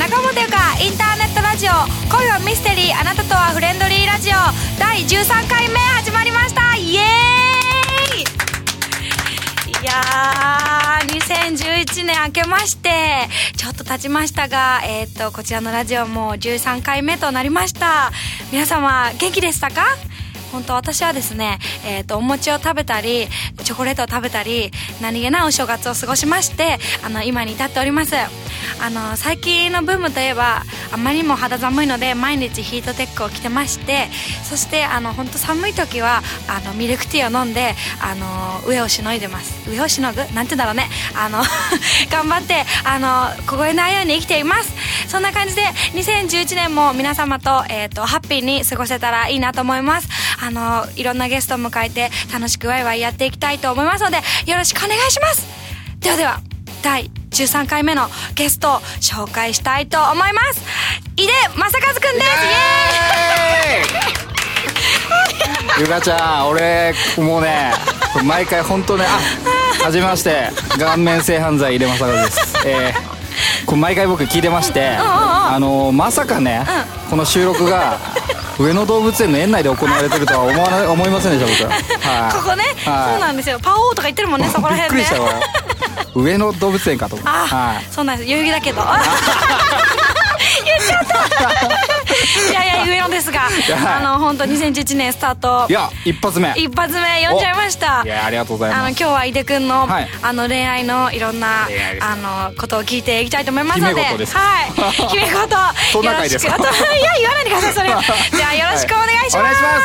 中本ゆかインターネットラジオ恋はミステリーあなたとはフレンドリーラジオ第13回目始まりました。イエーイ。いやー2011年明けましてちょっと経ちましたがこちらのラジオも13回目となりました。皆様元気でしたか？本当私はですね、お餅を食べたりチョコレートを食べたり何気ないお正月を過ごしまして今に至っております。最近のブームといえばあまりにも肌寒いので毎日ヒートテックを着てまして、そして本当寒い時はミルクティーを飲んで上をしのいでます。上をしのぐなんて言うんだろうね頑張って凍えないように生きています。そんな感じで2011年も皆様と、ハッピーに過ごせたらいいなと思います。いろんなゲストを迎えて楽しくワイワイやっていきたいと思いますのでよろしくお願いします。ではでは第13回目のゲストを紹介したいと思います。井出正和くんです。イエーイゆかちゃん俺もうね毎回本当ねはじめまして顔面性犯罪井出正和です。これ毎回僕聞いてましてまさかね、この収録が上野動物園の園内で行われてるとは思いませんでした僕は。 ここね、そうなんですよ。パオーとか言ってるもんねそこら辺で。びっくりしたこれ上野動物園かと思って。 そうなんです。代々木だけど言っちゃったいやいや上野ですが本当2011年スタート。 いや一発目読んじゃいました。 いやありがとうございます。 今日は井出くんの、恋愛のいろんなことを聞いていきたいと思いますので。 姫事です。 はい姫事トナカイですか？ いや言わないでくださいそれはじゃあよろしくお願いします。 お願いします。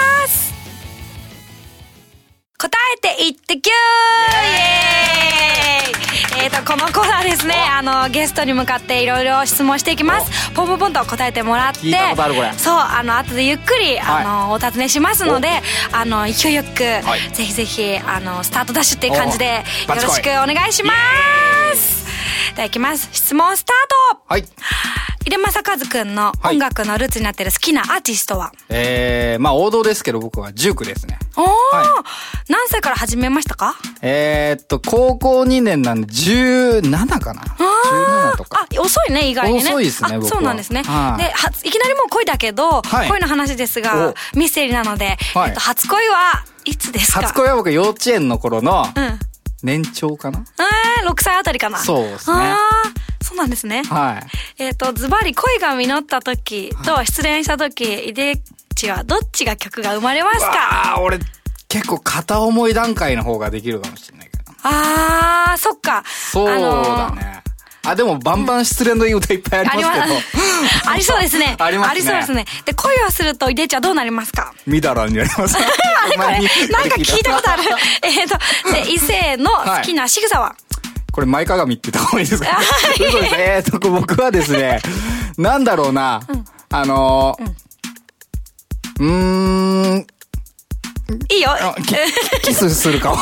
答えていってきゅーイエーイ。このコーナーですね、ゲストに向かっていろいろ質問していきます。ポンポンポンと答えてもらって、 聞いたことあるこれ。 そう後でゆっくり、お尋ねしますので勢いよく、ぜひぜひスタートダッシュっていう感じでよろしくお願いします。では行きます。質問スタート。井出正和くんの音楽のルーツになっている好きなアーティストは？ まあ王道ですけど僕はジュークですね。 何歳から始めましたか？ 高校2年なんで17かな。17とか。 遅いね意外にね。 遅いですね僕は。 そうなんですね。でいきなりもう恋だけど、恋の話ですがミステリーなので、初恋はいつですか？ 初恋は僕幼稚園の頃の年長かな。 6歳あたりかな。 そうですね。 そうなんですね。ズバリ恋が実った時と失恋した時、井出ちはどっちが曲が生まれますか？ 俺結構片思い段階の方ができるかもしれないけど。 そっか。 そうだね。でもバンバン失恋のいい歌いっぱいありますけど。 ありそうですね。 ありますね。 ありそうですね。で恋をすると井出ちはどうなりますか？ みだらになります。 これなんか聞いたことある。で異性の好きな仕草は？ これ前かがみって言った方がいいですか？そうです。僕はですね、なんだろうな、 いいよ。 キスするかも。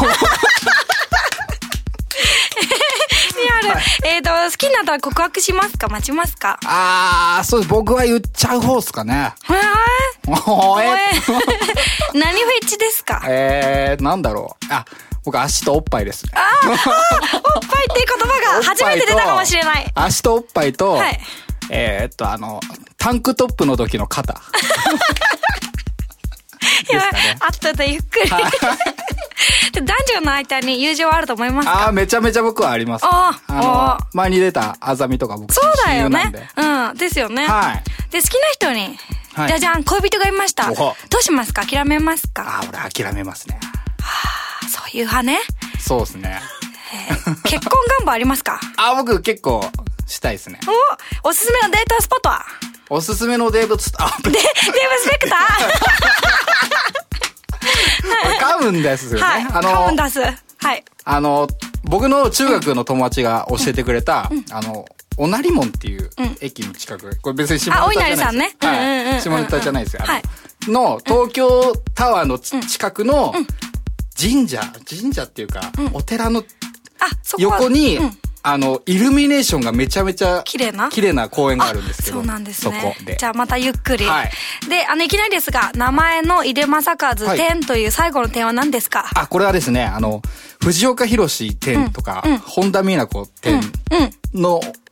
好きになったら告白しますか？待ちますか？ そうです。僕は言っちゃう方っすかね。 何フェチですか？ なんだろう。僕足とおっぱいですね。 おっぱいっていう言葉が初めて出たかもしれない。 足とおっぱいと、タンクトップの時の肩。 後でゆっくり。男女の間に友情はあると思いますか？ めちゃめちゃ僕はあります。前に出たあざみとか僕そうだよね。ですよね。で好きな人にじゃじゃん恋人がいました。どうしますか？諦めますか？ 俺諦めますね。 そういう派ね。 そうですね。 結婚願望ありますか？ 僕結構したいですね。 おすすめのデートスポットは？ おすすめのデーブスペクターカムンですよね。 カムンダス。 僕の中学の友達が教えてくれた、おなりもんっていう駅の近く。これ別に下ネタじゃないです。 お稲荷さんね。 下ネタじゃないですよ。の東京タワーの近くの神社っていうか、お寺の横に、イルミネーションがめちゃめちゃ綺麗な公園があるんですけど。 そうなんですね。 そこで。 じゃあまたゆっくり。で、いきなりですが、名前の井出正和天という最後の点は何ですか？ これはですね、藤岡弘天とか、本田美奈子天の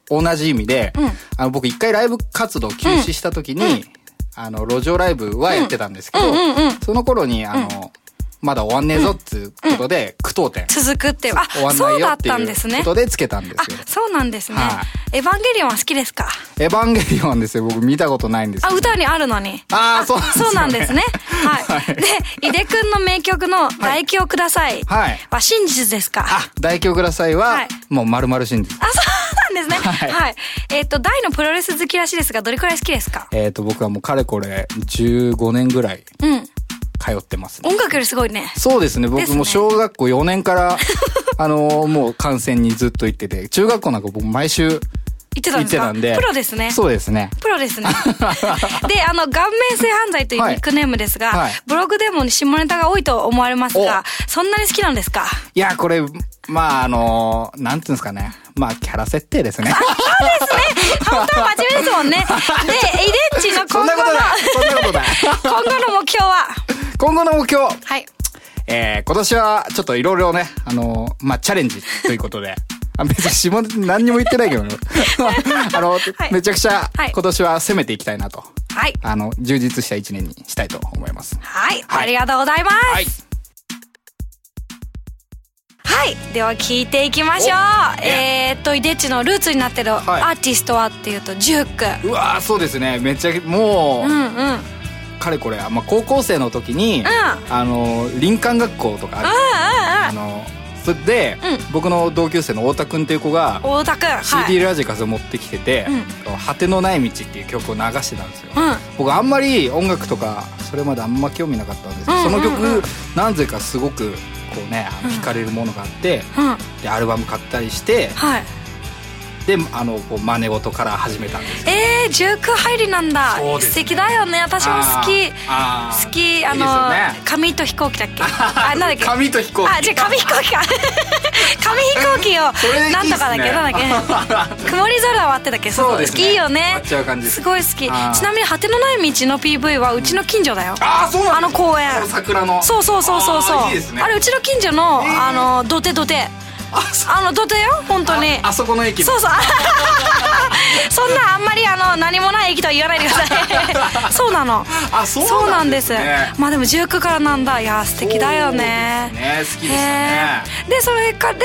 同じ意味で、僕一回ライブ活動休止した時に、路上ライブはやってたんですけど、その頃にまだ終わんねえぞっていうことで、句読点。 続くっていう。 終わんないよっていうことでつけたんですよ。 そうなんですね。エヴァンゲリオンは好きですか？ エヴァンゲリオンですよ。僕見たことないんですけど。 歌にあるのに。そうなんですね。はい。で、井出くんの名曲の唾液をくださいは真実ですか？ 唾液をくださいは、もう丸々真実。 そうなんですね。はい。大のプロレス好きらしいですが、どれくらい好きですか？ 僕はもうかれこれ15年ぐらい。通ってますね。 音楽よりすごいね。 そうですね。僕も小学校4年からもう観戦にずっと行ってて、中学校なんか僕毎週行ってたんで。 プロですね。 そうですね。 プロですね。で、顔面性犯罪というニックネームですが、ブログでも下ネタが多いと思われますが、そんなに好きなんですか？ いや、これ、まあなんていうんですかね。まあ、キャラ設定ですね。 そうですね。本当は真面目ですもんね。で、イデンチの今後の、今後の目標は？ 今後の目標。 はい。 今年はちょっといろいろね、まあ、チャレンジということで。別に下ネタ何にも言ってないけどね。めちゃくちゃ今年は攻めていきたいなと。はい。充実した一年にしたいと思います。 はい。ありがとうございます。はい。はい。では聞いていきましょう。イデッチのルーツになってるアーティストはっていうと、ジューク。 うわー、そうですね。めっちゃ、もう、かれこれ、高校生の時に、林間学校とかある。それで、僕の同級生の太田くんっていう子が、CD ラジカセを持ってきてて、果てのない道っていう曲を流してたんですよ。僕あんまり音楽とか、それまであんま興味なかったんですけど、その曲、なぜかすごく、こうね、惹かれるものがあって、で、アルバム買ったりして、で、こう真似事から始めたんですよ。 ジューク入りなんだ。素敵だよね。私も好き。好き、紙と飛行機だっけ？なんだっけ？ 紙と飛行機。 じゃあ紙飛行機か。紙飛行機を、なんとかだっけ？なんだっけ？曇り空はってだっけ？ そうですね。 いいよね。すごい好き。ちなみに、果てのない道の PV はうちの近所だよ。 そうなんだ。 公園。 桜の。 そう。いいですね。あれ、うちの近所の、土手。土手よ、本当に。 あそこの駅。 そう。そんなあんまり何もない駅とは言わないでください。そうなの。そうなんです。まあでも19からなんだ。いや、素敵だよね。 好きですね。 で、それから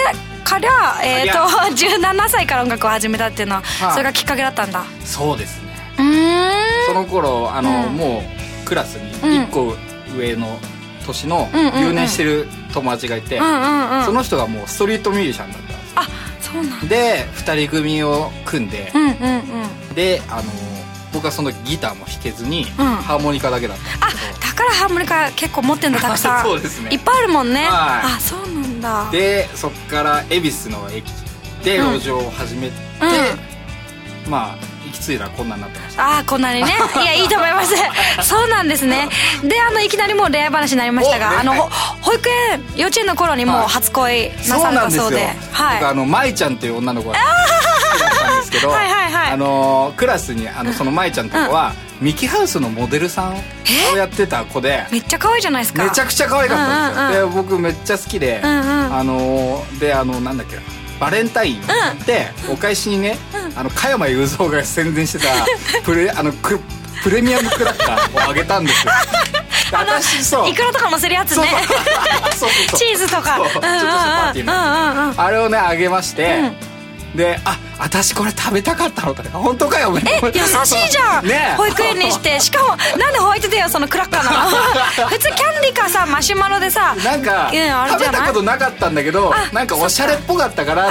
、17歳から音楽を始めたっていうのは、それがきっかけだったんだ。 そうですね。その頃、もう、クラスに1個上の年の留年してる友達がいて、その人がもうストリートミュージシャンだったんですよ。 そうなんで、2人組を組んで、で、僕はそのギターも弾けずに、ハーモニカだけだったんですけど。 だからハーモニカ結構持ってんだ、たくさん。 そうですね。 いっぱいあるもんね。そうなんだ。 で、そっから恵比寿の駅で路上を始めて、まあ、行き着いたらこんなになってました。 こんなにね。いや、いいと思います。そうなんですね。で、いきなりもう恋愛話になりましたが、保育園、幼稚園の頃にもう初恋なされたそうで。 僕、舞ちゃんっていう女の子が好きだったんですけど、クラスに、その舞ちゃんって子は、ミキハウスのモデルさんをやってた子で、 めっちゃ可愛いじゃないですか。 めちゃくちゃ可愛かったんですよ。で、僕めっちゃ好きで、で、なんだっけ、バレンタインでお返しにね、加山雄三が宣伝してたプレミアムクラッカーをあげたんですよ。 イクラとか乗せるやつね。チーズとか、ちょっとしたパーティーのあれをねあげまして、で、私これ食べたかったのとか、本当かよ。 優しいじゃん。保育園にして。しかも、なんでホワイトデーよ、そのクラッカーなの。普通キャンディーかさ、マシュマロでさ、 なんか食べたことなかったんだけど、なんかおしゃれっぽかったから、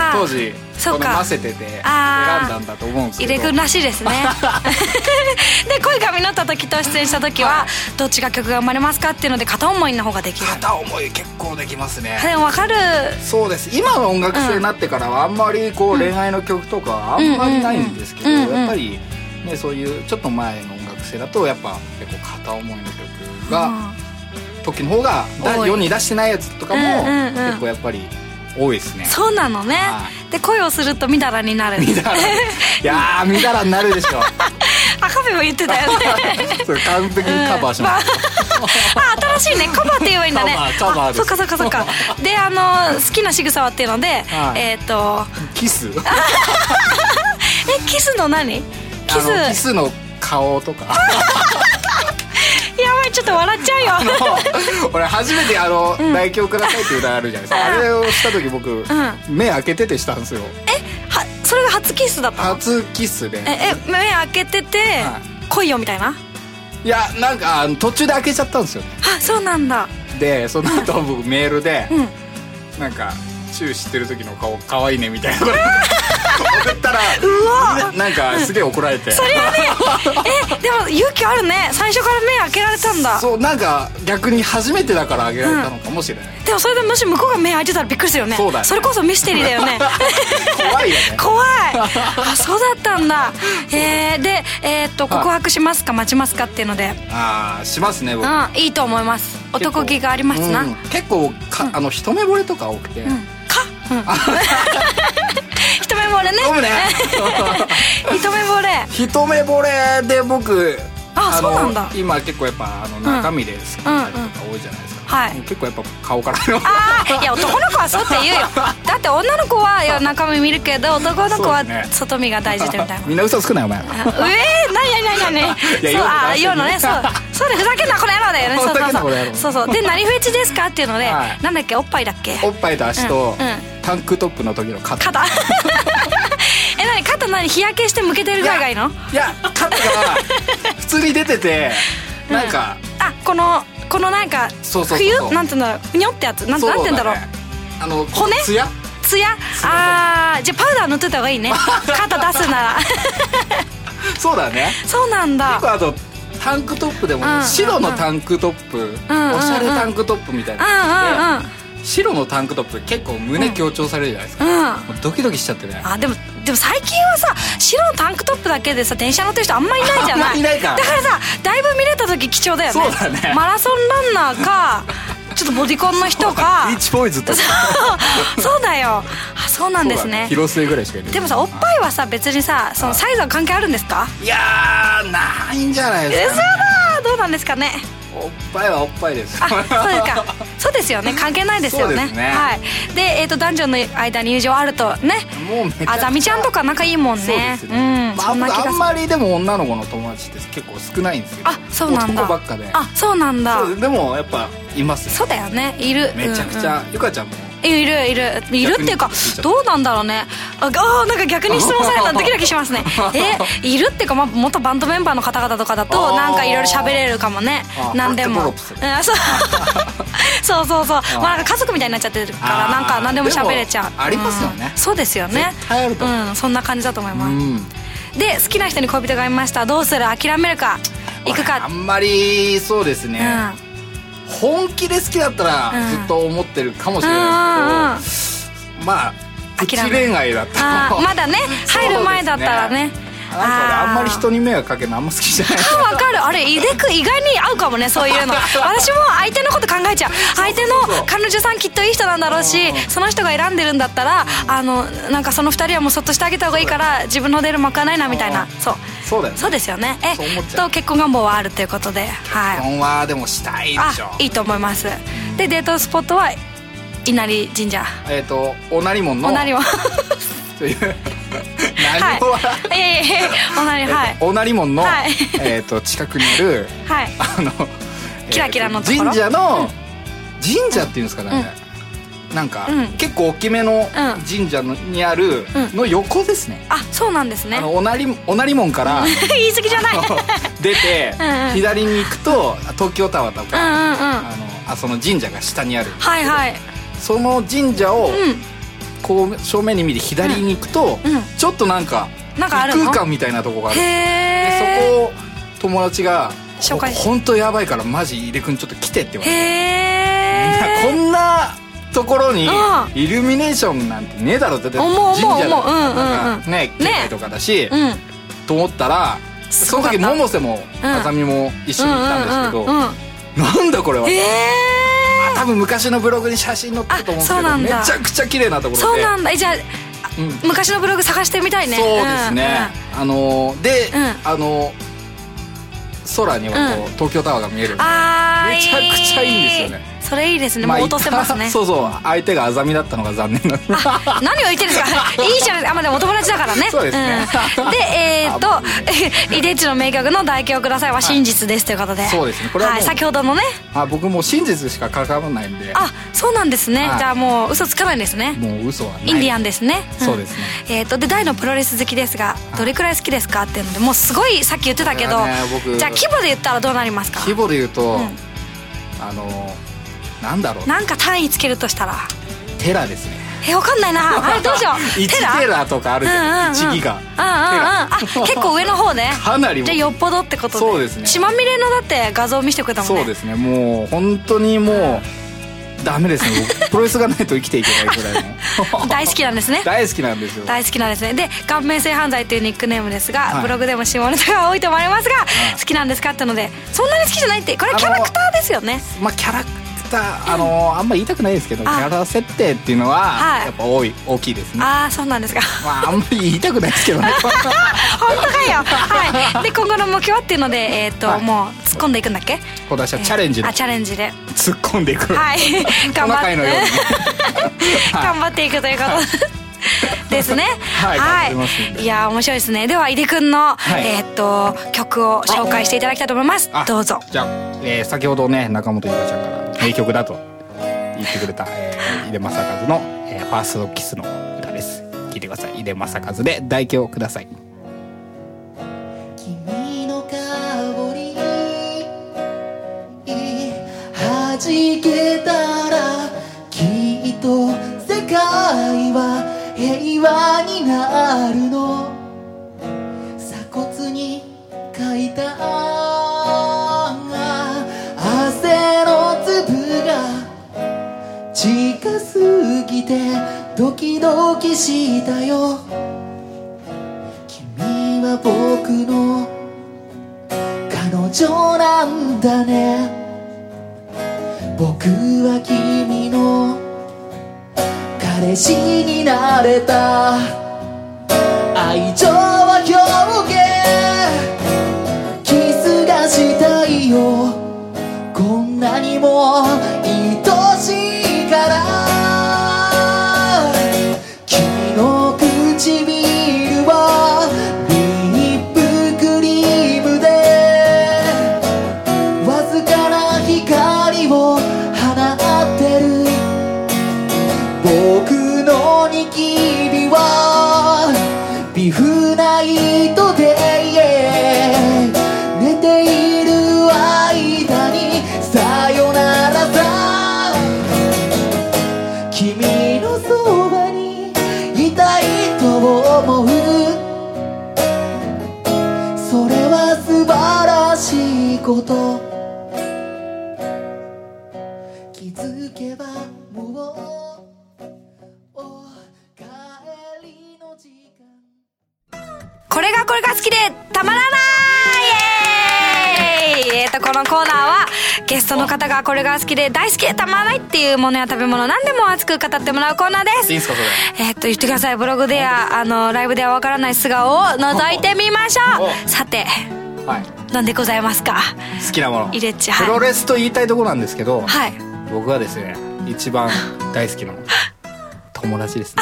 多分当時混ぜてて選んだんだと思うんですけど。 入れくんらしいですね。で、恋が実った時と出演した時は、どっちが曲が生まれますかっていうので、片思いの方ができる。 片思い結構できますね。 でも分かる。 そうです。今の音楽性になってからはあんまりこう恋愛の曲とかあんまりないんですけど、やっぱりね、そういうちょっと前の音楽性だとやっぱ結構片思いの曲が時の方が世に出してないやつとかも結構やっぱり多いですね。 そうなのね。で、恋をするとみだらになる。 いやー、みだらになるでしょ。 カフェも言ってたよね。 それ完璧にカバーします。 新しいね、カバーって言えばいいんだね。 カバーです。 そっか。で、好きな仕草はっていうので、 キス。 キスの何？キスの顔とかやばい、ちょっと笑っちゃうよ。 俺初めて唾液をくださいっていう歌あるじゃないですか。あれをした時僕、目開けててしたんですよ。 それが初キスだったの？ 初キスで。 目開けてて、来いよみたいな？ いや、なんか途中で開けちゃったんですよね。 あ、そうなんだ。 でその後僕メールで、なんかチューしてる時の顔かわいいねみたいなこと送ったら、なんかすげえ怒られて、 それはねでも勇気あるね。最初から目開けられたんだ。 そう、なんか逆に初めてだから開けられたのかもしれない。 でもそれでもし向こうが目開いてたらびっくりするよね。 そうだね。 それこそミステリーだよね。 怖いよね。 怖い。あ、そうだったんだ。で告白しますか待ちますかっていうので。 しますね僕。 いいと思います。男気がありますな。 結構一目惚れとか多くて、 一目惚れね。一目惚れ。 一目惚れで僕、 そうなんだ。 今結構やっぱ中身で好きな人とか多いじゃないですか。結構やっぱ顔からの。 いや、男の子はそうって言うよ。だって女の子は中身見るけど、男の子は外見が大事でみたいな。 みんな嘘つくなよお前。 何言うのね。そうで、ふざけんなこの野郎だよね。そうで、何フェチですかっていうので、なんだっけ、おっぱいだっけ。 おっぱいと足とタンクトップの時の肩。 肩日焼けしてむけてるぐらいがいいの？ いや、肩が普通に出てて、なんかこのなんか冬なんていうんだろう、ふにょってやつ、なんていうんだろう、骨ツヤ。じゃあパウダー塗ってた方がいいね。肩出すなら。 そうだね。 そうなんだ。 結構タンクトップでも白のタンクトップ、おしゃれタンクトップみたいなで、白のタンクトップ結構胸強調されるじゃないですか。ドキドキしちゃってね。 でも最近はさ、白のタンクトップだけでさ電車乗ってる人あんまりいないじゃない。 いないか。 だからさ、だいぶ見れた時貴重だよね。 そうだね。 マラソンランナーかちょっとボディコンの人か。 ビーチボーイズとか。 そうだよ。そうなんですね。 広末ぐらいしかいない。 でもさ、おっぱいはさ別にさ、そのサイズは関係あるんですか？ いやー、ないんじゃないですかね。 どうなんですかね。 おっぱいはおっぱいです。 そうですか。そうですよね。関係ないですよね。はい。で、男女の間に友情あるとね。 もうめちゃくちゃ。 あざみちゃんとか仲いいもんね。 あんまりでも女の子の友達って結構少ないんですけど。 そうなんだ。 男ばっかで。 そうなんだ。 でもやっぱいますよ。 そうだよね。いる。 めちゃくちゃ。ゆかちゃんもいるっていうか、どうなんだろうね。なんか逆に質問されたらドキドキしますね。いるっていうか、元バンドメンバーの方々とかだとなんかいろいろ喋れるかもね。何でも。そうなんか家族みたいになっちゃってるから、なんか何でも喋れちゃう。 ありますよね。 そうですよね。そんな感じだと思います。で、好きな人に恋人がいました。どうする？諦めるか行くか。 あんまりそうですね、本気で好きだったらずっと思ってるかもしれないですけど、まあプチ恋愛だったらまだね、入る前だったらね。 あんまり人に迷惑かけるのあんま好きじゃない。 わかる。あれ意外に合うかもね、そういうの。私も相手のこと考えちゃう。相手の彼女さんきっといい人なんだろうし、その人が選んでるんだったらなんかその2人はもうそっとしてあげた方がいいから、自分の出る幕はないなみたいな。 そうだよね。 そうですよね。結婚願望はあるということで、 結婚はでもしたいでしょ。 いいと思います。で、デートスポットは稲荷神社。 おなり門の。 おなり門。 というおなり門の近くにあるキラキラのところ、 神社っていうんですかね、なんか結構大きめの神社にあるの横ですね。 そうなんですね。 おなり門から言い過ぎじゃない。 出て左に行くと東京タワーとか、その神社が下にある。その神社をこう正面に見て左に行くと、ちょっとなんか異空間みたいなとこがある。でそこを友達が本当やばいからマジ井出君ちょっと来てって言われて、こんなところにイルミネーションなんてねえだろって、神社だね、境内とかだしと思ったら、その時百瀬もあざみも一緒に行ったんですけど、なんだこれは、多分昔のブログに写真載ってると思うんですけど、めちゃくちゃ綺麗なところで。 そうなんだ。じゃあ昔のブログ探してみたいね。 そうですね。で空には東京タワーが見える。めちゃくちゃいいんですよね。 それいいですね、もう落とせますね。 そうそう、相手がアザミだったのが残念なんで何を言ってるんですかいいじゃないですか。まあでもお友達だからね。 そうですね、 でイデッチの名曲の代表くださいは真実ですということで、 そうですね、これはもう、 先ほどのね、 僕もう真実しかかからないんで。 そうなんですね、じゃあもう嘘つかないんですね。 もう嘘はない。 インディアンですね、 そうですね。 で大のプロレス好きですがどれくらい好きですかっていうので、もうすごいさっき言ってたけど、じゃあ規模で言ったらどうなりますか？ 規模で言うと、なんだろう、 なんか単位つけるとしたらテラですね。 わかんないな。あれどうしよう 1テラとかあるじゃん、1ギガ結構上の方ね。 かなり。 じゃあよっぽどってことで。 そうですね、 血まみれのだって画像見せてくれたもんね。 そうですね、もう本当にもうダメですねプロレスがないと生きていけないくらいの大好きなんですね。 大好きなんですよ。 大好きなんですね。で顔面性犯罪というニックネームですが、ブログでも下ネタが多いと思われますが、好きなんですかってので、そんなに好きじゃないって、これキャラクターですよね。 まあキャラクター、あんま言いたくないですけど、キャラ設定っていうのはやっぱ大きいですね。 そうなんですか。 あんまり言いたくないですけどね本当かよ。はい。で今後の目標っていうので、もう突っ込んでいくんだっけ？ 今年はチャレンジで、 チャレンジで突っ込んでいく、 はい頑張ってのように頑張っていくということですね。はい。いや面白いですね。では井出くんの曲を紹介していただきたいと思います。どうぞ。 じゃあ先ほどね、中本ゆかちゃんから名曲だと言ってくれた井出正和のファーストキスの歌です。聴いてください。井出正和で「代表ください」。 君の香り弾けたらきっと世界は平和になるの。鎖骨に書いた汗の粒が近すぎてドキドキしたよ。君は僕の彼女なんだね。僕は君の彼氏になれた。愛情は表現キスがしたいよ。こんなにも愛しいから。君の唇はリップクリームでわずかな光を放ってる。僕のニキビは微風な糸で寝ている間にさよならさ。君のそばにいたいと思う。それは素晴らしいこと。気づけばもうこれが好きでたまらないイエーイ。このコーナーはゲストの方がこれが好きで大好きでたまらないっていうものや食べ物何でも熱く語ってもらうコーナーです。 いいんすかそれ。 言ってください。ブログでやライブではわからない素顔を覗いてみましょう。さて、何でございますか？ 好きなもの。 イレッチ、 プロレスと言いたいところなんですけど、 はい、 僕はですね一番大好きなの友達ですね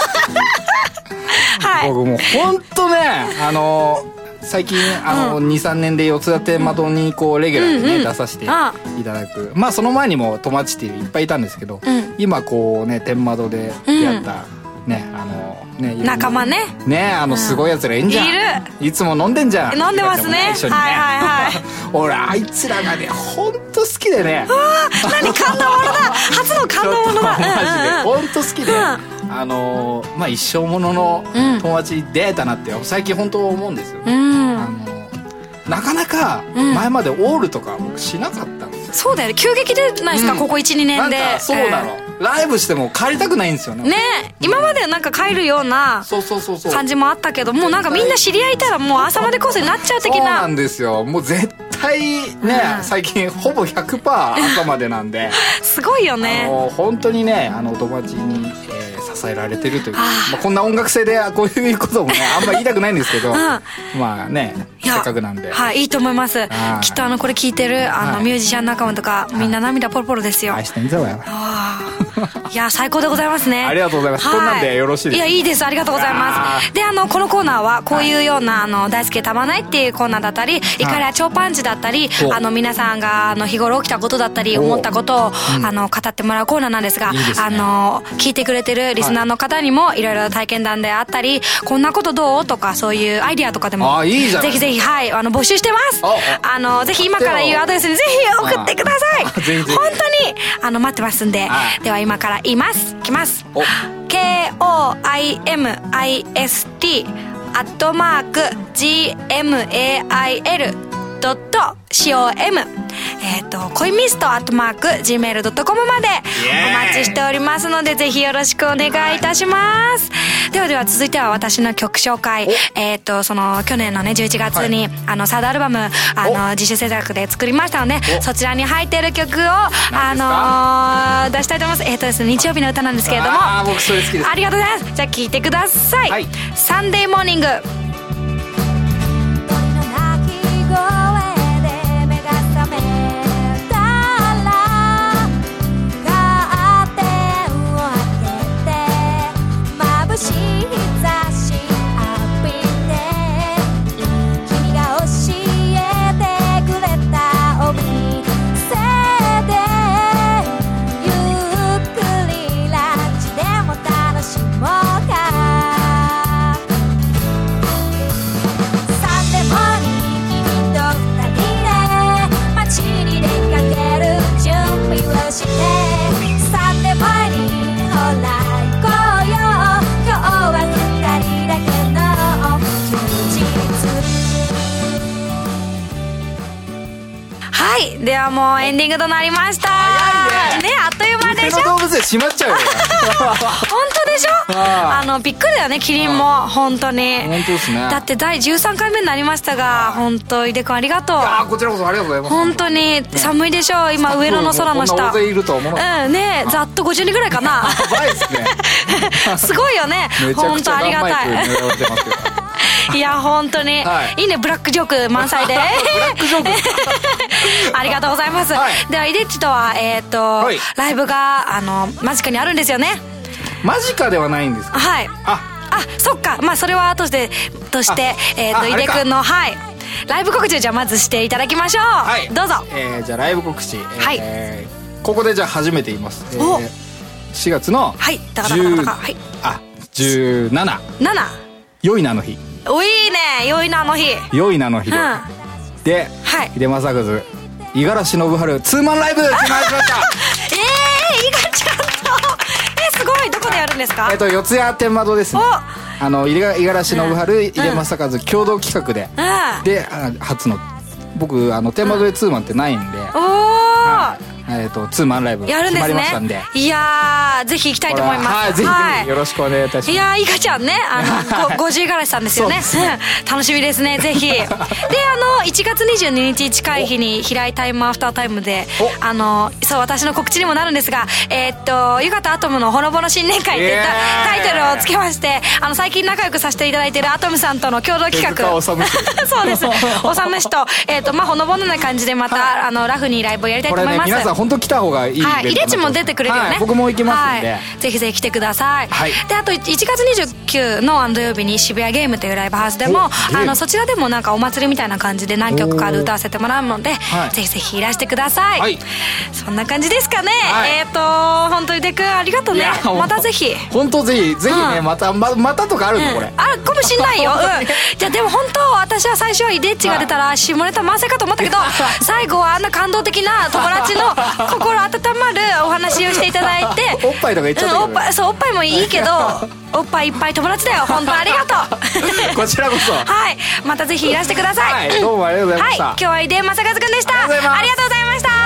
はい、僕もうほんとね最近23年で四つ立て窓にこうレギュラーにね出させていただく、まあその前にも友達っていっぱいいたんですけど、今こうね天窓で出会ったね仲間ねすごいやつらいんじゃん。いつも飲んでんじゃん。 飲んでますね。 一緒にね。俺あいつらがねほんと好きでね。 何感動ものだ。初の感動ものだ。 マジでほんと好きで。まあ一生ものの友達に出会えたなって最近本当思うんですよ。なかなか前までオールとか僕しなかったんですよ。 そうだよね。急激でないですか、ここ 1,2 年で。 なんかそうなの、ライブしても帰りたくないんですよね。 ねえ、今までなんか帰るような感じもあったけど、もうなんかみんな知り合いたらもう朝までコースになっちゃう的な。 そうなんですよ。もう絶対ね、最近ほぼ 100% 朝までなんで。 すごいよね。 本当にね友達に支えられてるという、こんな音楽性でこういうこともねあんま言いたくないんですけど、まあねせっかくなんで、 はい、いいと思います。きっとこれ聞いてるミュージシャン仲間とかみんな涙ポロポロですよ。 愛してんぞよ。 いや最高でございますね。 ありがとうございます。こんなんでよろしいですか？ いやいいです。ありがとうございます。でこのコーナーはこういうような大好きでたまないっていうコーナーだったり、イカレア超パンチだったり、皆さんが日頃起きたことだったり思ったことを語ってもらうコーナーなんですが、聞いてくれてるリスナーの方にもいろいろ体験談であったり、こんなことどうとかそういうアイディアとかでもぜひぜひ募集してます。ぜひ今から言うアドレスにぜひ送ってください。本当に待ってますんで、では今から言います。きます。KOIMIST@gmail.com恋ミスト@gmail.com までお待ちしておりますので、ぜひよろしくお願いいたします。では続いては私の曲紹介。その去年のね11月にサードアルバム自主制作で作りましたので、そちらに入っている曲を出したいと思います。ですね、日曜日の歌なんですけれども、 僕それ好きです。 ありがとうございます。じゃあ聴いてください。サンデーモーニング。ではもうエンディングとなりました。ね、あっという間でしょ。 上野動物園閉まっちゃうよ。 本当でしょ。びっくりだよね、キリンも本当に。 本当ですね。 だって第13回目になりましたが、本当井出くんありがとう。 こちらこそありがとうございます。 本当に寒いでしょ今上野の空の下。 こんな大勢いるとは思わなかった。 ね、ざっと50人ぐらいかな。 やばいですね。 すごいよね。本当ありがたい。いや本当に、いいね、ブラックジョーク満載で。ブラックジョークありがとうございます。ではイデッチとはライブが間近にあるんですよね。 間近ではないんですか？ はい。そっか。まあそれは後でとして井出くんのライブ告知をじゃあまずしていただきましょう。どうぞ。 じゃあライブ告知。ここでじゃあ初めて言います。4月の17。良いなの日。 お、いいね。良いなの日。 良いなの日で秀政和五十嵐信春ツーマンライブ決まりました。 いがちゃんとすごい。どこでやるんですか？ 四谷天満堂ですね。五十嵐信春秀政和共同企画で初の僕天満堂でツーマンってないんで、ツーマンライブ決まりましたんで、 いやーぜひ行きたいと思います。 ぜひよろしくお願いいたします。 いやーいかちゃんね、五十五十嵐さんですよね。楽しみですね、ぜひ。で1月22日近い日に平井タイムアフタータイムでそう私の告知にもなるんですが、ゆかとアトムのほのぼの新年会っていったタイトルをつけまして、最近仲良くさせていただいているアトムさんとの共同企画。そうですおさむしとほのぼのな感じでまたラフにライブをやりたいと思います。 皆さん本当来た方がいいイベントなんで。 イデチも出てくれるよね。 僕も行きますんで、 ぜひぜひ来てください。であと1月29の土曜日に渋谷ゲームというライブハウスでもそちらでもなんかお祭りみたいな感じで何曲か歌わせてもらうので、ぜひぜひいらしてください。そんな感じですかね。本当にでくんありがとうね。またぜひ本当ぜひね、またとかあるのこれ。 あるかもしんないよ。じゃあでも本当私は最初はイデッチが出たら下ネタ満載かと思ったけど、最後はあんな感動的な友達の心温まるお話をしていただいて、 おっぱいとか言っちゃったけど、 そうおっぱいもいいけどおっぱいいっぱい友達だよ。本当ありがとう。 こちらこそまたぜひいらしてください。 どうもありがとうございました。 今日は井出正和くんでした。ありがとうございました。